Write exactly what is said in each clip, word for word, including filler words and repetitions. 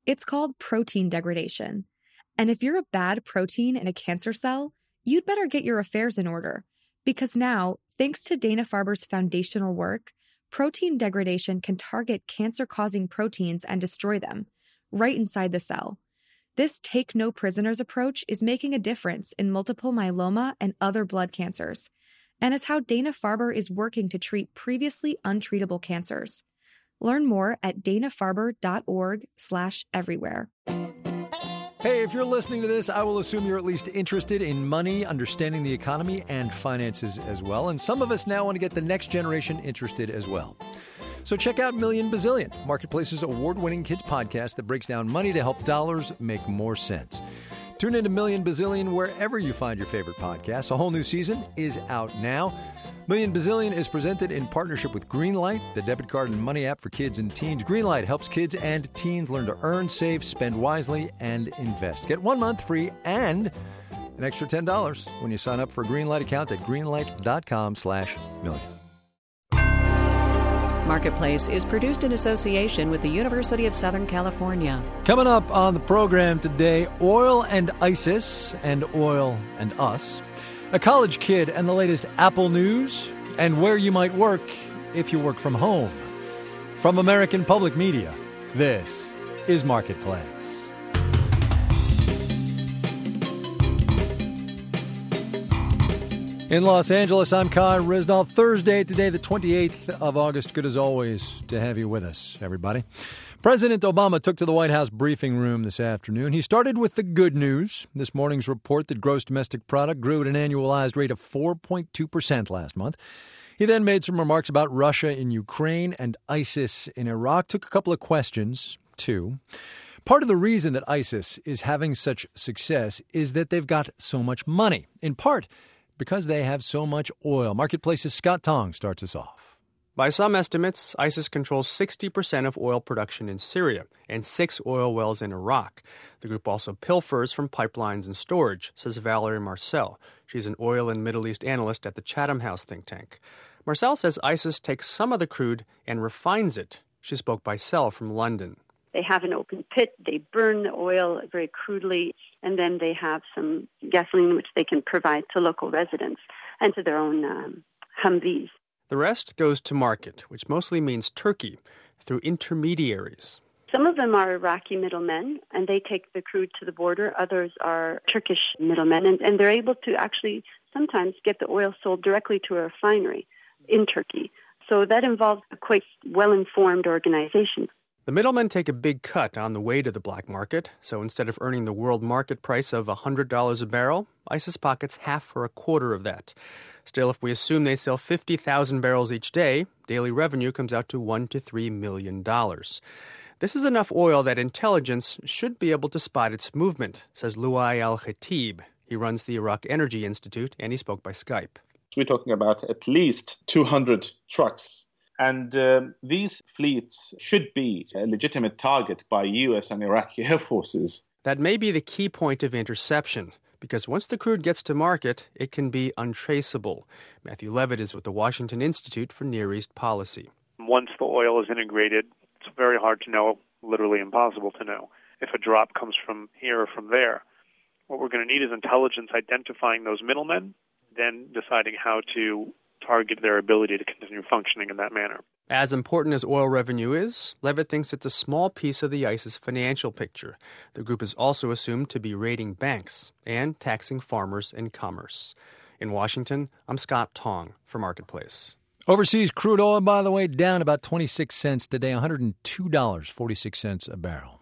It's called protein degradation. And if you're a bad protein in a cancer cell, you'd better get your affairs in order. Because now, thanks to Dana-Farber's foundational work, protein degradation can target cancer-causing proteins and destroy them, right inside the cell. This take-no-prisoners approach is making a difference in multiple myeloma and other blood cancers, and is how Dana-Farber is working to treat previously untreatable cancers. Learn more at dana-farber.org slash everywhere. Hey, if you're listening to this, I will assume you're at least interested in money, understanding the economy, and finances as well. And some of us now want to get the next generation interested as well. So check out Million Bazillion, Marketplace's award-winning kids podcast that breaks down money to help dollars make more sense. Tune into Million Bazillion wherever you find your favorite podcasts. A whole new season is out now. Million Bazillion is presented in partnership with Greenlight, the debit card and money app for kids and teens. Greenlight helps kids and teens learn to earn, save, spend wisely, and invest. Get one month free and an extra ten dollars when you sign up for a Greenlight account at greenlight.com slash million. Marketplace is produced in association with the University of Southern California. Coming up on the program today, oil and ISIS and oil and us, a college kid and the latest Apple news, and where you might work if you work from home. From American Public Media, this is Marketplace. In Los Angeles, I'm Kai Ryssdal. Thursday, today, the twenty-eighth of August. Good as always to have you with us, everybody. President Obama took to the White House briefing room this afternoon. He started with the good news. This morning's report that gross domestic product grew at an annualized rate of four point two percent last month. He then made some remarks about Russia in Ukraine and ISIS in Iraq. Took a couple of questions, too. Part of the reason that ISIS is having such success is that they've got so much money, in part because they have so much oil. Marketplace's Scott Tong starts us off. By some estimates, ISIS controls sixty percent of oil production in Syria and six oil wells in Iraq. The group also pilfers from pipelines and storage, says Valerie Marcel. She's an oil and Middle East analyst at the Chatham House think tank. Marcel says ISIS takes some of the crude and refines it. She spoke by cell from London. They have an open pit, they burn the oil very crudely, and then they have some gasoline which they can provide to local residents and to their own um, Humvees. The rest goes to market, which mostly means Turkey, through intermediaries. Some of them are Iraqi middlemen, and they take the crude to the border. Others are Turkish middlemen, and, and they're able to actually sometimes get the oil sold directly to a refinery in Turkey. So that involves a quite well-informed organization. The middlemen take a big cut on the way to the black market, so instead of earning the world market price of one hundred dollars a barrel, ISIS pockets half or a quarter of that. Still, if we assume they sell fifty thousand barrels each day, daily revenue comes out to one to three million dollars. This is enough oil that intelligence should be able to spot its movement, says Luay Al-Khatib. He runs the Iraq Energy Institute, and he spoke by Skype. We're talking about at least two hundred trucks. And uh, these fleets should be a legitimate target by U S and Iraqi air forces. That may be the key point of interception, because once the crude gets to market, it can be untraceable. Matthew Levitt is with the Washington Institute for Near East Policy. Once the oil is integrated, it's very hard to know, literally impossible to know, if a drop comes from here or from there. What we're going to need is intelligence identifying those middlemen, then deciding how to target their ability to continue functioning in that manner. As important as oil revenue is, Levitt thinks it's a small piece of the ISIS financial picture. The group is also assumed to be raiding banks and taxing farmers and commerce. In Washington, I'm Scott Tong for Marketplace. Overseas crude oil, by the way, down about twenty-six cents today, one hundred two dollars and forty-six cents a barrel.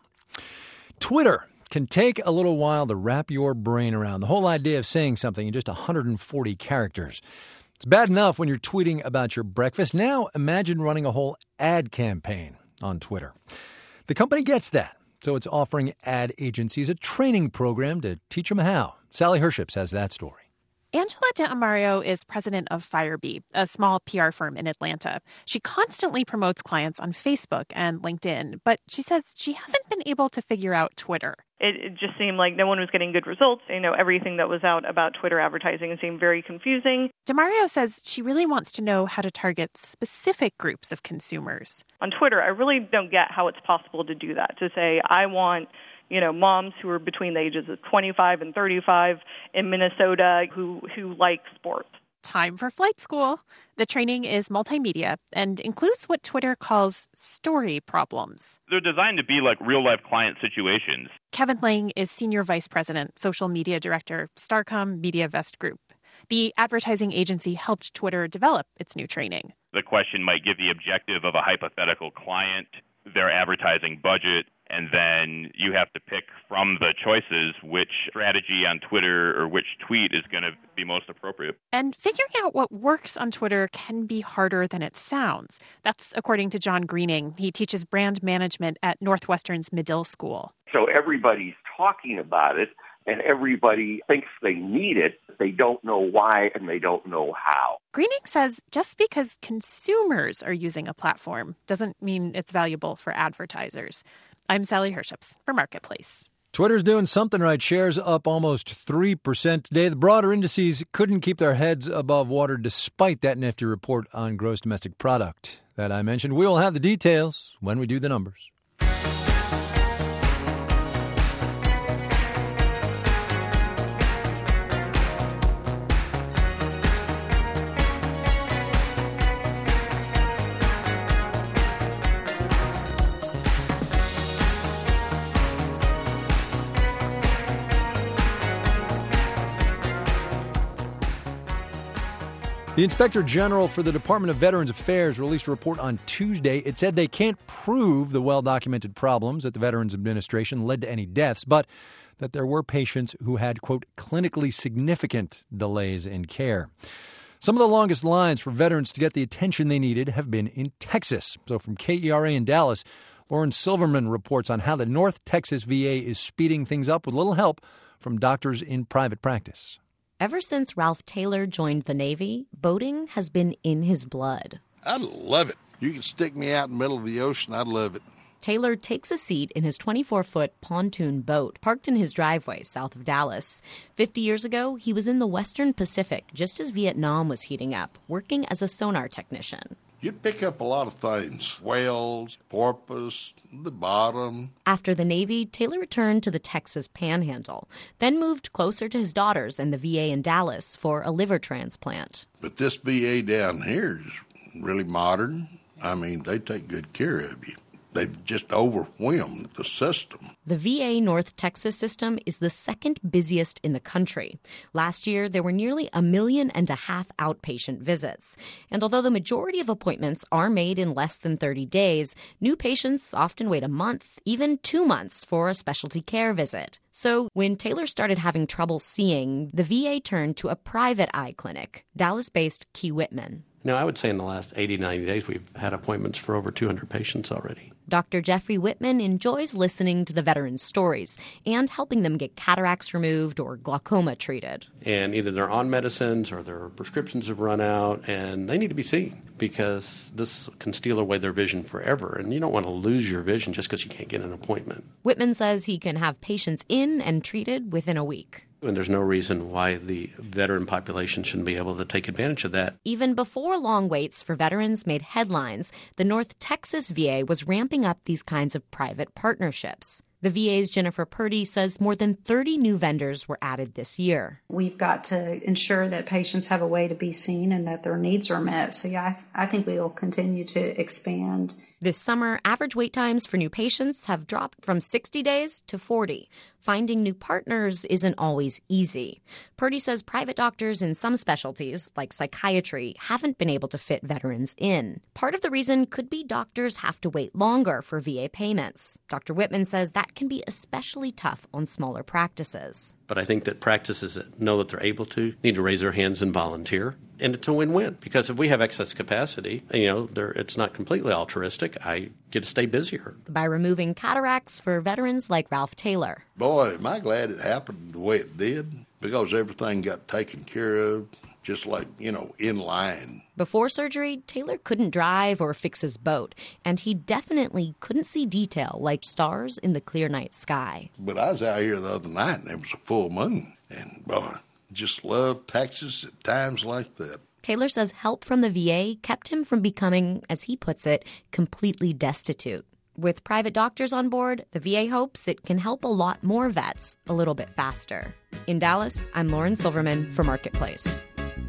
Twitter can take a little while to wrap your brain around. The whole idea of saying something in just one hundred forty characters. It's bad enough when you're tweeting about your breakfast. Now imagine running a whole ad campaign on Twitter. The company gets that, so it's offering ad agencies a training program to teach them how. Sally Herships has that story. Angela D'Amario is president of Firebee, a small P R firm in Atlanta. She constantly promotes clients on Facebook and LinkedIn, but she says she hasn't been able to figure out Twitter. It, it just seemed like no one was getting good results. You know, everything that was out about Twitter advertising seemed very confusing. DeMario says she really wants to know how to target specific groups of consumers. On Twitter, I really don't get how it's possible to do that, to say, I want, you know, moms who are between the ages of twenty-five and thirty-five in Minnesota who, who like sports. Time for flight school. The training is multimedia and includes what Twitter calls story problems. They're designed to be like real-life client situations. Kevin Lang is Senior Vice President, Social Media Director, Starcom MediaVest Group. The advertising agency helped Twitter develop its new training. The question might give the objective of a hypothetical client, their advertising budget, and then you have to pick from the choices which strategy on Twitter or which tweet is going to be most appropriate. And figuring out what works on Twitter can be harder than it sounds. That's according to John Greening. He teaches brand management at Northwestern's Medill School. So everybody's talking about it, and everybody thinks they need it. They don't know why, and they don't know how. Greening says just because consumers are using a platform doesn't mean it's valuable for advertisers. I'm Sally Herships for Marketplace. Twitter's doing something right. Shares up almost three percent today. The broader indices couldn't keep their heads above water despite that nifty report on gross domestic product that I mentioned. We will have the details when we do the numbers. The Inspector General for the Department of Veterans Affairs released a report on Tuesday. It said they can't prove the well-documented problems at the Veterans Administration led to any deaths, but that there were patients who had, quote, clinically significant delays in care. Some of the longest lines for veterans to get the attention they needed have been in Texas. So from K E R A in Dallas, Lauren Silverman reports on how the North Texas V A is speeding things up with little help from doctors in private practice. Ever since Ralph Taylor joined the Navy, boating has been in his blood. I love it. You can stick me out in the middle of the ocean, I'd love it. Taylor takes a seat in his twenty-four foot pontoon boat parked in his driveway south of Dallas. Fifty years ago, he was in the Western Pacific just as Vietnam was heating up, working as a sonar technician. You'd pick up a lot of things. Whales, porpoise, the bottom. After the Navy, Taylor returned to the Texas Panhandle, then moved closer to his daughters and the V A in Dallas for a liver transplant. But this V A down here is really modern. I mean, they take good care of you. They've just overwhelmed the system. The V A North Texas system is the second busiest in the country. Last year, there were nearly a million and a half outpatient visits. And although the majority of appointments are made in less than thirty days, new patients often wait a month, even two months for a specialty care visit. So when Taylor started having trouble seeing, the V A turned to a private eye clinic, Dallas-based Key Whitman. Now, I would say in the last eighty, ninety days, we've had appointments for over two hundred patients already. Doctor Jeffrey Whitman enjoys listening to the veterans' stories and helping them get cataracts removed or glaucoma treated. And either they're on medicines or their prescriptions have run out, and they need to be seen because this can steal away their vision forever. And you don't want to lose your vision just because you can't get an appointment. Whitman says he can have patients in and treated within a week. And there's no reason why the veteran population shouldn't be able to take advantage of that. Even before long waits for veterans made headlines, the North Texas V A was ramping up these kinds of private partnerships. The V A's Jennifer Purdy says more than thirty new vendors were added this year. We've got to ensure that patients have a way to be seen and that their needs are met. So, yeah, I, th- I think we will continue to expand. This summer, average wait times for new patients have dropped from sixty days to forty. Finding new partners isn't always easy. Purdy says private doctors in some specialties, like psychiatry, haven't been able to fit veterans in. Part of the reason could be doctors have to wait longer for V A payments. Doctor Whitman says that can be especially tough on smaller practices. But I think that practices that know that they're able to need to raise their hands and volunteer. And it's a win-win, because if we have excess capacity, you know, it's not completely altruistic. I get to stay busier. By removing cataracts for veterans like Ralph Taylor. Boy, am I glad it happened the way it did, because everything got taken care of. just like, you know, in line. Before surgery, Taylor couldn't drive or fix his boat, and he definitely couldn't see detail like stars in the clear night sky. But I was out here the other night, and it was a full moon, and boy, just love Texas at times like that. Taylor says help from the V A kept him from becoming, as he puts it, completely destitute. With private doctors on board, the V A hopes it can help a lot more vets a little bit faster. In Dallas, I'm Lauren Silverman for Marketplace.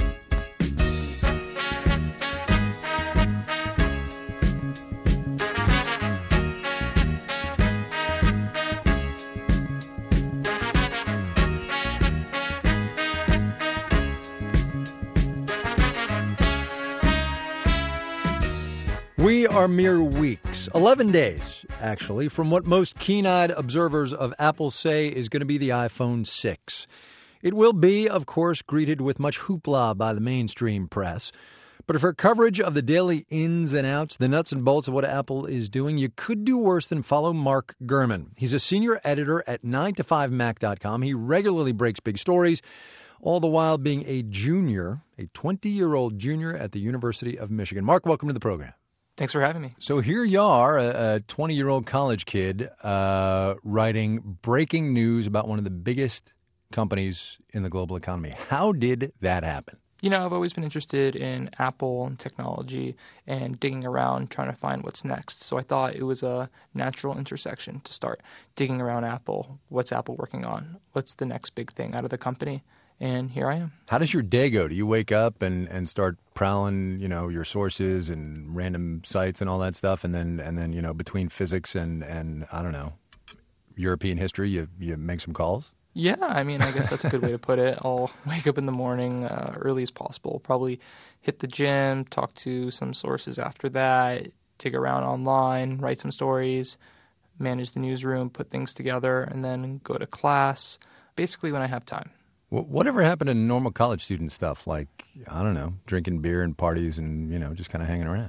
We are mere weeks, eleven days, actually, from what most keen-eyed observers of Apple say is going to be the iPhone six. It will be, of course, greeted with much hoopla by the mainstream press. But for coverage of the daily ins and outs, the nuts and bolts of what Apple is doing, you could do worse than follow Mark Gurman. He's a senior editor at nine to five mac dot com. He regularly breaks big stories, all the while being a junior, a twenty-year-old junior at the University of Michigan. Mark, welcome to the program. Thanks for having me. So here you are, a twenty-year-old college kid uh, writing breaking news about one of the biggest companies in the global economy. How did that happen? You know, I've always been interested in Apple and technology and digging around trying to find what's next. So I thought it was a natural intersection to start digging around Apple. What's Apple working on? What's the next big thing out of the company? And here I am. How does your day go? Do you wake up and, and start prowling, you know, your sources and random sites and all that stuff, and then and then you know between physics and, and I don't know, European history, you you make some calls? Yeah, I mean, I guess that's a good way to put it. I'll wake up in the morning uh, early as possible, probably hit the gym, talk to some sources after that, dig around online, write some stories, manage the newsroom, put things together, and then go to class, basically when I have time. Whatever happened to normal college student stuff, like, I don't know, drinking beer and parties and, you know, just kind of hanging around?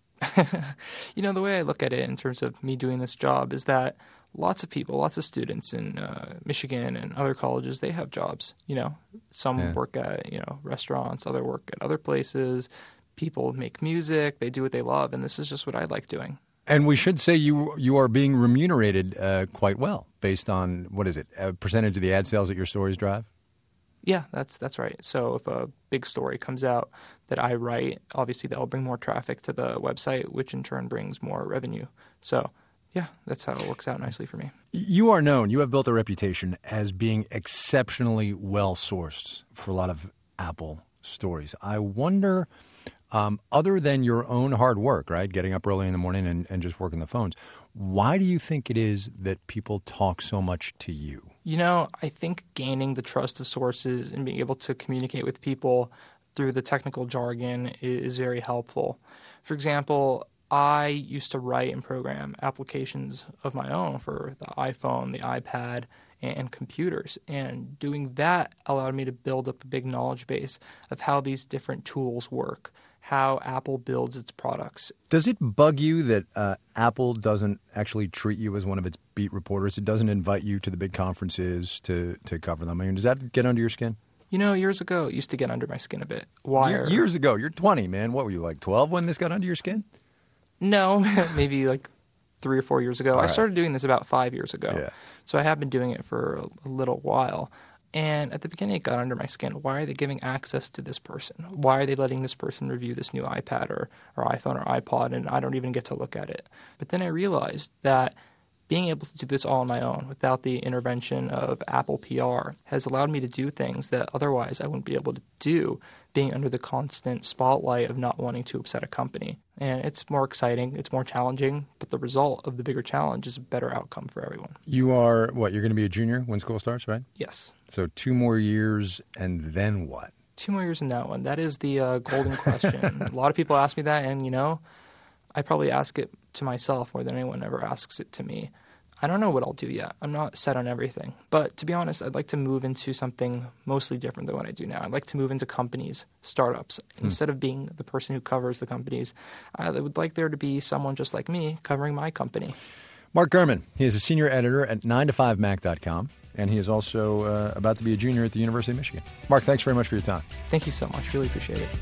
You know, the way I look at it in terms of me doing this job is that lots of people, lots of students in uh, Michigan and other colleges, they have jobs. You know, some yeah. work at, you know, restaurants, other work at other places. People make music, they do what they love, and this is just what I like doing. And we should say you you are being remunerated uh, quite well based on, what is it, a percentage of the ad sales that your stories drive? Yeah, that's that's right. So if a big story comes out that I write, obviously that will bring more traffic to the website, which in turn brings more revenue. So, yeah, that's how it works out nicely for me. You are known, you have built a reputation as being exceptionally well-sourced for a lot of Apple stories. I wonder, um, other than your own hard work, right, getting up early in the morning and, and just working the phones, why do you think it is that people talk so much to you? You know, I think gaining the trust of sources and being able to communicate with people through the technical jargon is very helpful. For example, I used to write and program applications of my own for the iPhone, the iPad, and computers. And doing that allowed me to build up a big knowledge base of how these different tools work, how Apple builds its products. Does it bug you that uh, Apple doesn't actually treat you as one of its beat reporters? It doesn't invite you to the big conferences to, to cover them? I mean, does that get under your skin? You know, years ago, it used to get under my skin a bit. Why? Year, years ago? You're twenty, man. What were you, like twelve when this got under your skin? No, maybe like three or four years ago. All I right. started doing this about five years ago. Yeah. So I have been doing it for a, a little while. And at the beginning, it got under my skin. Why are they giving access to this person? Why are they letting this person review this new iPad or, or iPhone or iPod, and I don't even get to look at it? But then I realized that being able to do this all on my own without the intervention of Apple P R has allowed me to do things that otherwise I wouldn't be able to do, being under the constant spotlight of not wanting to upset a company. And it's more exciting, it's more challenging, but the result of the bigger challenge is a better outcome for everyone. You are, what, you're going to be a junior when school starts, right? Yes. So two more years, and then what? Two more years in that one. That is the uh, golden question. A lot of people ask me that, and, you know, I probably ask it to myself more than anyone ever asks it to me. I don't know what I'll do yet. I'm not set on everything. But to be honest, I'd like to move into something mostly different than what I do now. I'd like to move into companies, startups. Hmm. Instead of being the person who covers the companies, I would like there to be someone just like me covering my company. Mark Gurman, he is a senior editor at nine to five mac dot com, and he is also uh, about to be a junior at the University of Michigan. Mark, thanks very much for your time. Thank you so much. Really appreciate it.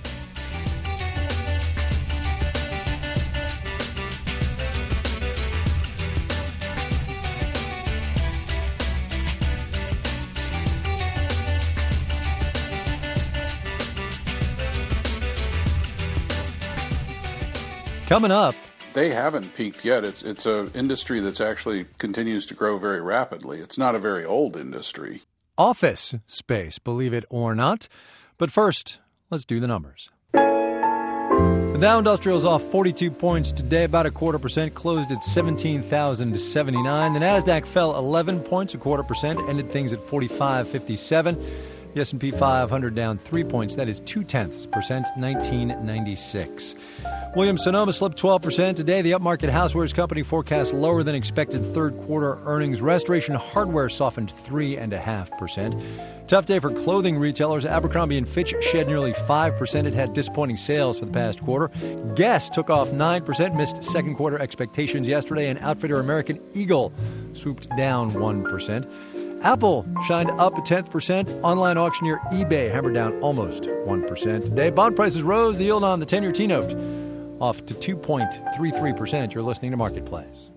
Coming up. They haven't peaked yet. It's it's an industry that's actually continues to grow very rapidly. It's not a very old industry. Office space, believe it or not. But first, let's do the numbers. The Dow Industrial is off forty-two points today, about a quarter percent, closed at seventeen thousand seventy-nine. The Nasdaq fell eleven points, a quarter percent, ended things at forty-five fifty-seven. The S and P five hundred down three points, that is two-tenths percent, nineteen ninety-six. Williams-Sonoma slipped twelve percent today. The upmarket housewares company forecast lower than expected third quarter earnings. Restoration Hardware softened three point five percent. Tough day for clothing retailers. Abercrombie and Fitch shed nearly five percent. It had disappointing sales for the past quarter. Guess took off nine percent, missed second quarter expectations yesterday, and outfitter American Eagle swooped down one percent. Apple shined up a tenth percent. Online auctioneer eBay hammered down almost one percent today. Bond prices rose. The yield on the ten-year T-note off to two point three three percent. You're listening to Marketplace.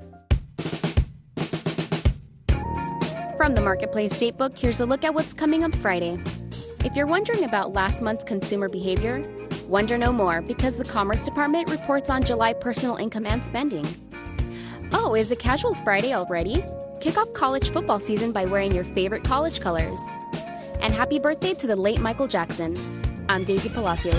From the Marketplace Datebook, here's a look at what's coming up Friday. If you're wondering about last month's consumer behavior, wonder no more because the Commerce Department reports on July personal income and spending. Oh, is it Casual Friday already? Kick off college football season by wearing your favorite college colors. And happy birthday to the late Michael Jackson. I'm Daisy Palacios.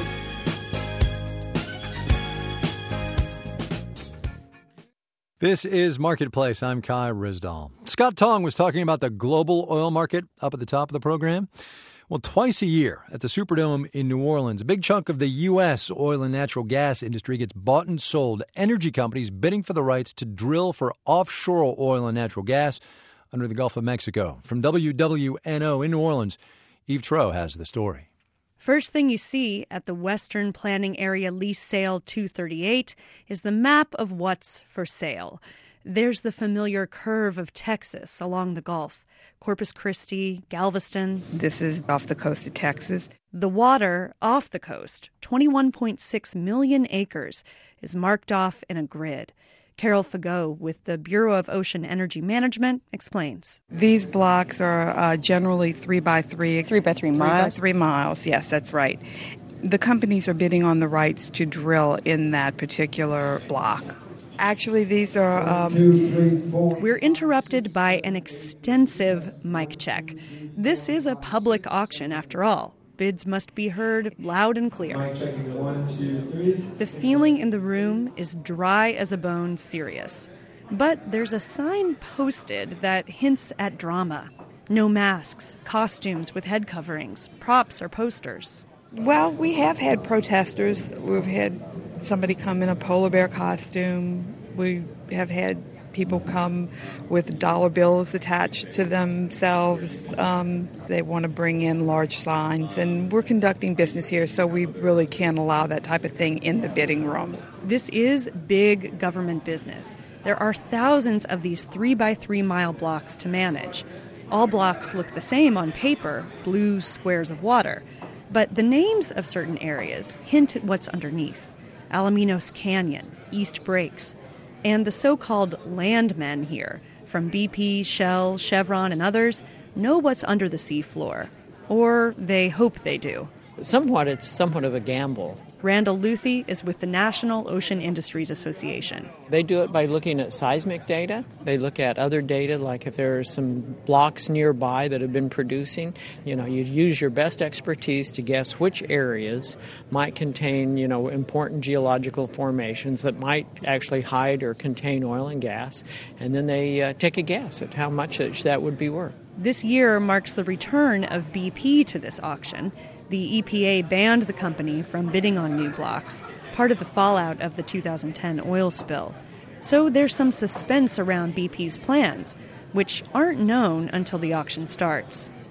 This is Marketplace. I'm Kai Rizdal. Scott Tong was talking about the global oil market up at the top of the program. Well, twice a year at the Superdome in New Orleans, a big chunk of the U S oil and natural gas industry gets bought and sold. Energy companies bidding for the rights to drill for offshore oil and natural gas under the Gulf of Mexico. From W W N O in New Orleans, Eve Troe has the story. First thing you see at the Western Planning Area Lease Sale two thirty-eight is the map of what's for sale. There's the familiar curve of Texas along the Gulf. Corpus Christi, Galveston. This is off the coast of Texas. The water off the coast, twenty-one point six million acres, is marked off in a grid. Carol Fagot with the Bureau of Ocean Energy Management explains. These blocks are uh, generally three by three. Three by three miles? Three by three miles, yes, that's right. The companies are bidding on the rights to drill in that particular block. Actually, these are... Um, We're interrupted by an extensive mic check. This is a public auction, after all. Bids must be heard loud and clear. Mic checking one, two, three. The feeling in the room is dry as a bone serious. But there's a sign posted that hints at drama. No masks, costumes with head coverings, props or posters. Well, we have had protesters. We've had somebody come in a polar bear costume. We have had people come with dollar bills attached to themselves. Um, they want to bring in large signs, and we're conducting business here, so we really can't allow that type of thing in the bidding room. This is big government business. There are thousands of these three by three mile blocks to manage. All blocks look the same on paper, blue squares of water. But the names of certain areas hint at what's underneath. Alaminos Canyon, East Breaks, and the so-called landmen here, from B P, Shell, Chevron, and others, know what's under the seafloor. Or they hope they do. Somewhat, it's somewhat of a gamble. Randall Luthi is with the National Ocean Industries Association. They do it by looking at seismic data. They look at other data, like if there are some blocks nearby that have been producing. You know, you use your best expertise to guess which areas might contain, you know, important geological formations that might actually hide or contain oil and gas. And then they uh, take a guess at how much that would be worth. This year marks the return of B P to this auction. The E P A banned the company from bidding on new blocks, part of the fallout of the two thousand ten oil spill. So there's some suspense around B P's plans, which aren't known until the auction starts.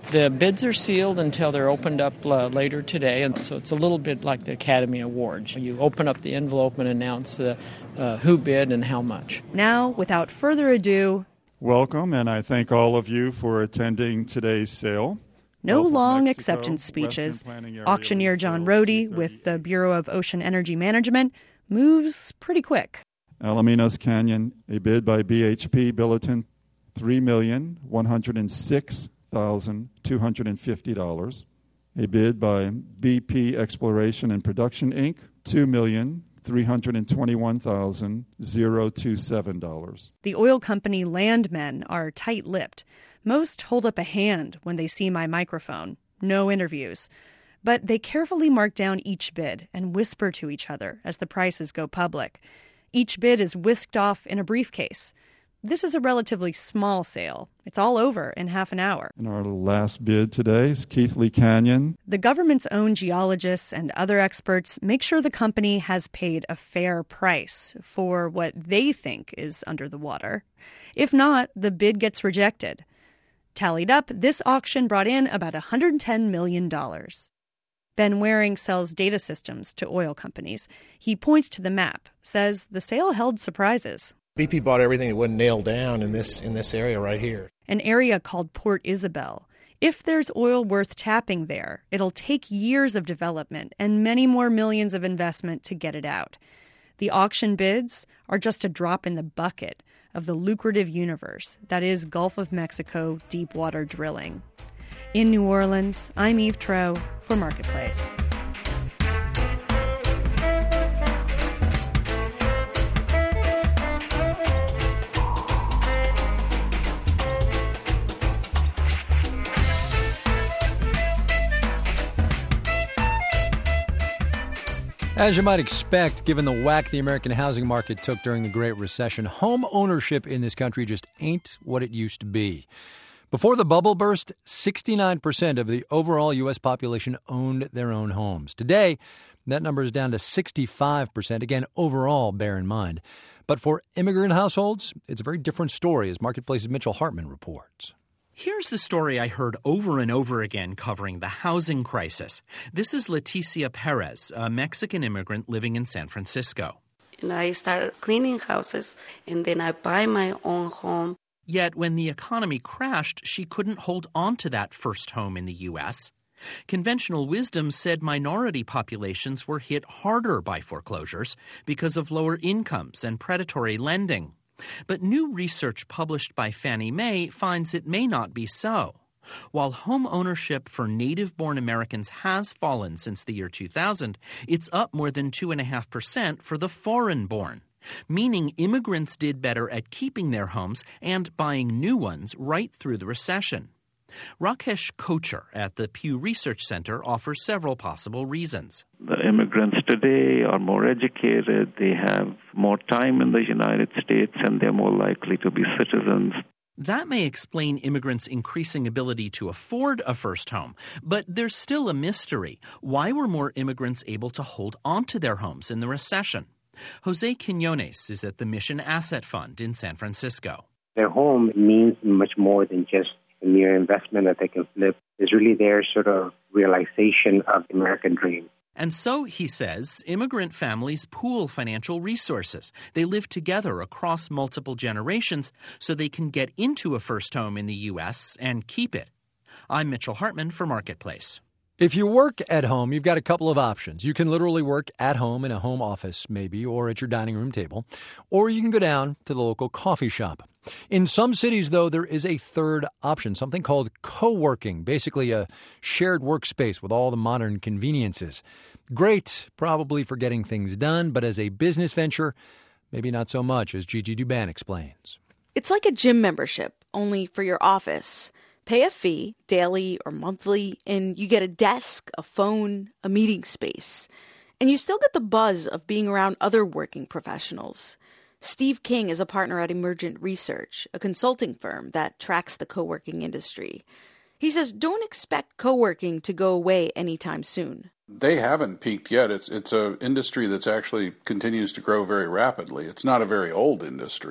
The bids are sealed until they're opened up uh, later today, and so it's a little bit like the Academy Awards. You open up the envelope and announce the, uh, who bid and how much. Now, without further ado, welcome, and I thank all of you for attending today's sale. No Gulf long Mexico, acceptance speeches. Area Auctioneer John Rohde with the Bureau of Ocean Energy Management moves pretty quick. Alaminos Canyon, a bid by B H P Billiton, three million one hundred six thousand two hundred fifty dollars. A bid by B P Exploration and Production, Incorporated, two million three hundred twenty-one thousand twenty-seven dollars. The oil company landmen are tight-lipped. Most hold up a hand when they see my microphone. No interviews. But they carefully mark down each bid and whisper to each other as the prices go public. Each bid is whisked off in a briefcase. This is a relatively small sale. It's all over in half an hour. And our last bid today is Keithley Canyon. The government's own geologists and other experts make sure the company has paid a fair price for what they think is under the water. If not, the bid gets rejected. Tallied up, this auction brought in about one hundred ten million dollars. Ben Waring sells data systems to oil companies. He points to the map, says the sale held surprises. B P bought everything that wasn't nailed down in this in this area right here. An area called Port Isabel. If there's oil worth tapping there, it'll take years of development and many more millions of investment to get it out. The auction bids are just a drop in the bucket of the lucrative universe that is Gulf of Mexico deepwater drilling. In New Orleans, I'm Eve Troeh for Marketplace. As you might expect, given the whack the American housing market took during the Great Recession, home ownership in this country just ain't what it used to be. Before the bubble burst, sixty-nine percent of the overall U S population owned their own homes. Today, that number is down to sixty-five percent. Again, overall, bear in mind. But for immigrant households, it's a very different story, as Marketplace's Mitchell Hartman reports. Here's the story I heard over and over again covering the housing crisis. This is Leticia Perez, a Mexican immigrant living in San Francisco. And I started cleaning houses, and then I buy my own home. Yet when the economy crashed, she couldn't hold on to that first home in the U S. Conventional wisdom said minority populations were hit harder by foreclosures because of lower incomes and predatory lending. But new research published by Fannie Mae finds it may not be so. While home ownership for native-born Americans has fallen since the year two thousand, it's up more than two point five percent for the foreign-born, meaning immigrants did better at keeping their homes and buying new ones right through the recession. Rakesh Kocher at the Pew Research Center offers several possible reasons. The immigrants today are more educated, they have more time in the United States, and they're more likely to be citizens. That may explain immigrants' increasing ability to afford a first home, but there's still a mystery. Why were more immigrants able to hold onto their homes in the recession? Jose Quinones is at the Mission Asset Fund in San Francisco. Their home means much more than just a mere investment that they can flip. It's really their sort of realization of the American dream. And so, he says, immigrant families pool financial resources. They live together across multiple generations so they can get into a first home in the U S and keep it. I'm Mitchell Hartman for Marketplace. If you work at home, you've got a couple of options. You can literally work at home in a home office, maybe, or at your dining room table, or you can go down to the local coffee shop. In some cities, though, there is a third option, something called co-working, basically a shared workspace with all the modern conveniences. Great, probably for getting things done, but as a business venture, maybe not so much, as Gigi Duban explains. It's like a gym membership, only for your office. Pay a fee, daily or monthly, and you get a desk, a phone, a meeting space. And you still get the buzz of being around other working professionals. Steve King is a partner at Emergent Research, a consulting firm that tracks the co-working industry. He says don't expect co-working to go away anytime soon. They haven't peaked yet. It's it's an industry that's actually continues to grow very rapidly. It's not a very old industry.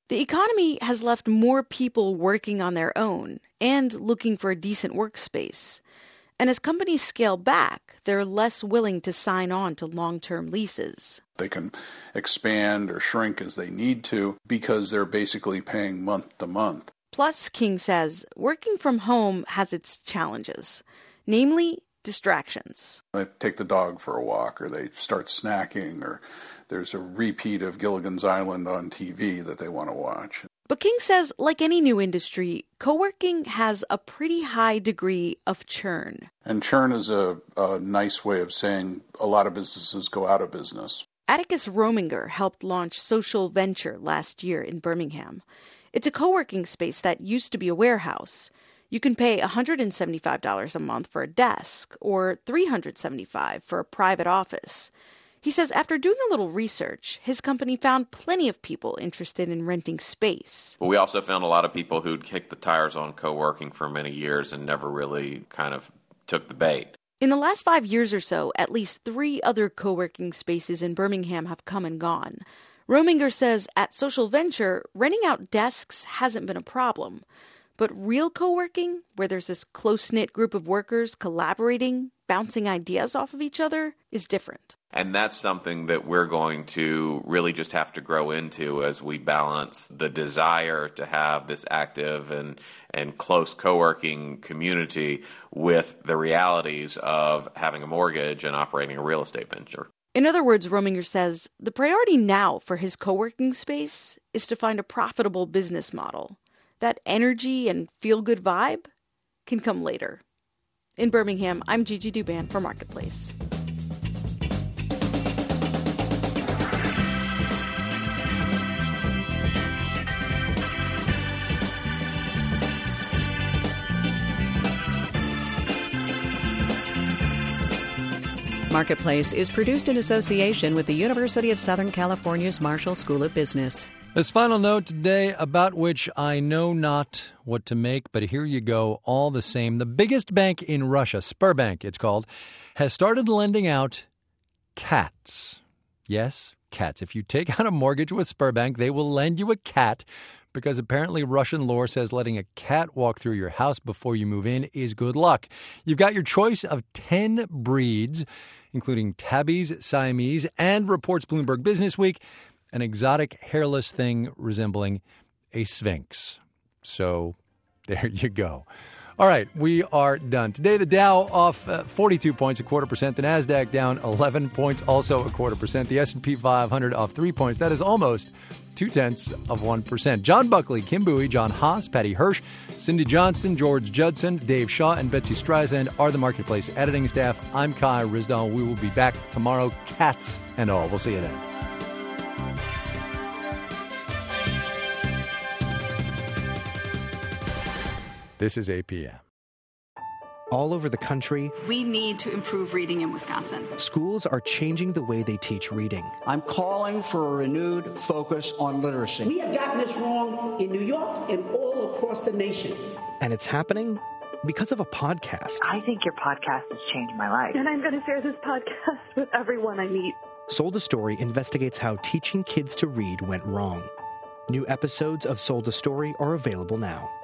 The economy has left more people working on their own and looking for a decent workspace. And as companies scale back, they're less willing to sign on to long-term leases. They can expand or shrink as they need to because they're basically paying month to month. Plus, King says, working from home has its challenges, namely distractions. They take the dog for a walk, or they start snacking, or there's a repeat of Gilligan's Island on T V that they want to watch. But King says, like any new industry, co-working has a pretty high degree of churn. And churn is a, a nice way of saying a lot of businesses go out of business. Atticus Rominger helped launch Social Venture last year in Birmingham. It's a co-working space that used to be a warehouse. You can pay one hundred seventy-five dollars a month for a desk or three hundred seventy-five dollars for a private office. He says after doing a little research, his company found plenty of people interested in renting space. But we also found a lot of people who'd kicked the tires on co-working for many years and never really kind of took the bait. In the last five years or so, at least three other co-working spaces in Birmingham have come and gone. Rominger says at Social Venture, renting out desks hasn't been a problem. But real co-working, where there's this close-knit group of workers collaborating, bouncing ideas off of each other, is different. And that's something that we're going to really just have to grow into as we balance the desire to have this active and, and close co-working community with the realities of having a mortgage and operating a real estate venture. In other words, Rominger says, the priority now for his co-working space is to find a profitable business model. That energy and feel-good vibe can come later. In Birmingham, I'm Gigi Douban for Marketplace. Marketplace is produced in association with the University of Southern California's Marshall School of Business. This final note today, about which I know not what to make, but here you go all the same. The biggest bank in Russia, Sberbank it's called, has started lending out cats. Yes, cats. If you take out a mortgage with Sberbank, they will lend you a cat because apparently Russian law says letting a cat walk through your house before you move in is good luck. You've got your choice of ten breeds, including tabbies, Siamese, and, reports Bloomberg Businessweek, an exotic hairless thing resembling a sphinx. So there you go. All right, we are done. Today, the Dow off uh, forty-two points, a quarter percent. The NASDAQ down eleven points, also a quarter percent. The S and P five hundred off three points. That is almost two-tenths of one percent. John Buckley, Kim Bowie, John Haas, Patty Hirsch, Cindy Johnston, George Judson, Dave Shaw, and Betsy Streisand are the Marketplace editing staff. I'm Kai Rizdal. We will be back tomorrow, cats and all. We'll see you then. This is A P M. All over the country, we need to improve reading in Wisconsin. Schools are changing the way they teach reading. I'm calling for a renewed focus on literacy. We have gotten this wrong in New York and all across the nation. And it's happening because of a podcast. I think your podcast has changed my life. And I'm going to share this podcast with everyone I meet. Sold a Story investigates how teaching kids to read went wrong. New episodes of Sold a Story are available now.